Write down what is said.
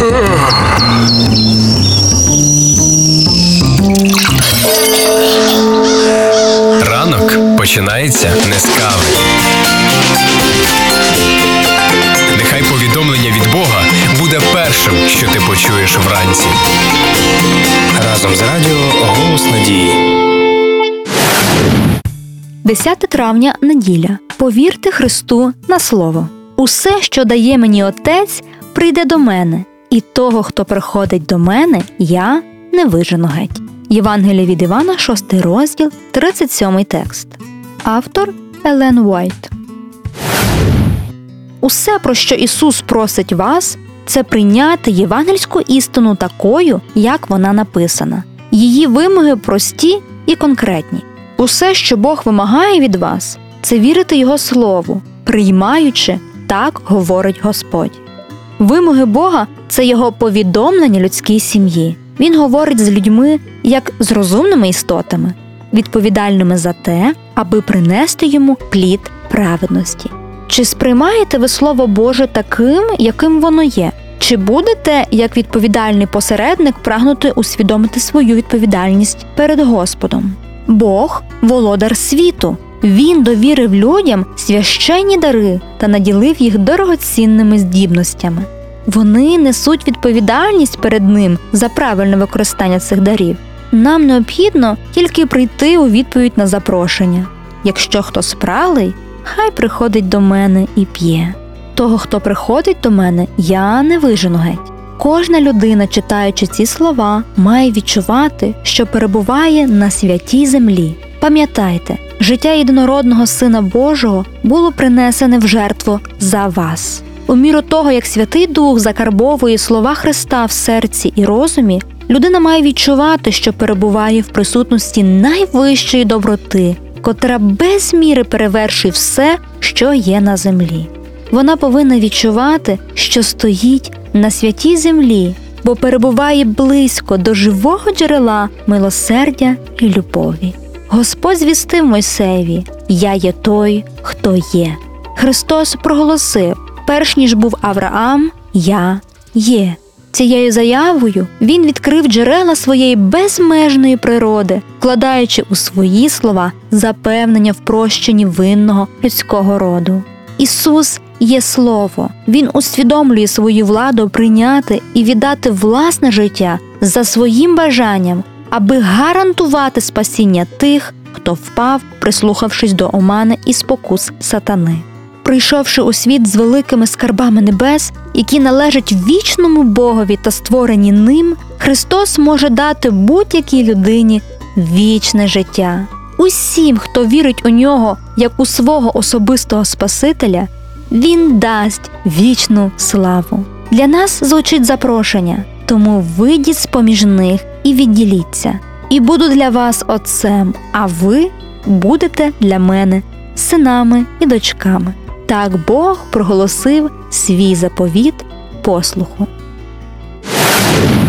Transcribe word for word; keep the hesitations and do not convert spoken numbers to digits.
Ранок починається не з кави. Нехай повідомлення від Бога буде першим, що ти почуєш вранці. Разом з радіо «Голос надії». десяте травня, неділя. Повірте Христу на слово. Усе, що дає мені Отець, прийде до мене, і того, хто приходить до мене, я не вижену геть. Євангеліє від Івана, шостий розділ, тридцять сьомий текст. Автор Елен Уайт. Усе, про що Ісус просить вас, це прийняти євангельську істину такою, як вона написана. Її вимоги прості і конкретні. Усе, що Бог вимагає від вас, це вірити Його Слову, приймаючи, так говорить Господь. Вимоги Бога – це Його повідомлення людській сім'ї. Він говорить з людьми, як з розумними істотами, відповідальними за те, аби принести йому плід праведності. Чи сприймаєте ви Слово Боже таким, яким воно є? Чи будете, як відповідальний посередник, прагнути усвідомити свою відповідальність перед Господом? Бог – володар світу. Він довірив людям священні дари та наділив їх дорогоцінними здібностями. Вони несуть відповідальність перед ним за правильне використання цих дарів. Нам необхідно тільки прийти у відповідь на запрошення. Якщо хто спраглий, хай приходить до мене і п'є. Того, хто приходить до мене, я не вижену геть. Кожна людина, читаючи ці слова, має відчувати, що перебуває на святій землі. Пам'ятайте, життя єдинородного Сина Божого було принесене в жертву за вас. У міру того, як Святий Дух закарбовує слова Христа в серці і розумі, людина має відчувати, що перебуває в присутності найвищої доброти, котра без міри перевершує все, що є на землі. Вона повинна відчувати, що стоїть на святій землі, бо перебуває близько до живого джерела милосердя і любові. Господь звістив Мойсеєві: «Я є той, хто є». Христос проголосив: «Перш ніж був Авраам, я є». Цією заявою Він відкрив джерела своєї безмежної природи, вкладаючи у свої слова запевнення в прощенні винного людського роду. Ісус є Слово. Він усвідомлює свою владу прийняти і віддати власне життя за своїм бажанням, аби гарантувати спасіння тих, хто впав, прислухавшись до омани і спокус сатани. Прийшовши у світ з великими скарбами небес, які належать вічному Богові та створені ним, Христос може дати будь-якій людині вічне життя. Усім, хто вірить у Нього як у свого особистого Спасителя, Він дасть вічну славу. Для нас звучить запрошення: тому вийдіть з-поміж них і відділіться. І буду для вас отцем, а ви будете для мене синами і дочками. Так Бог проголосив свій заповіт послуху.